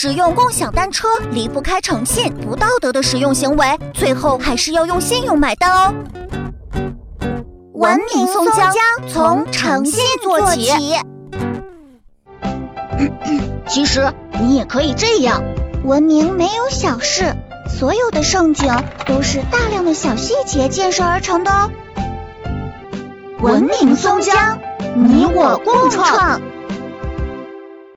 使用共享单车离不开诚信，不道德的使用行为，最后还是要用信用买单哦。文明松江，从诚信做起。 其实你也可以这样， 文明没有小事，所有的盛景都是大量的小细节建设而成的哦。 文明松江，你我共创。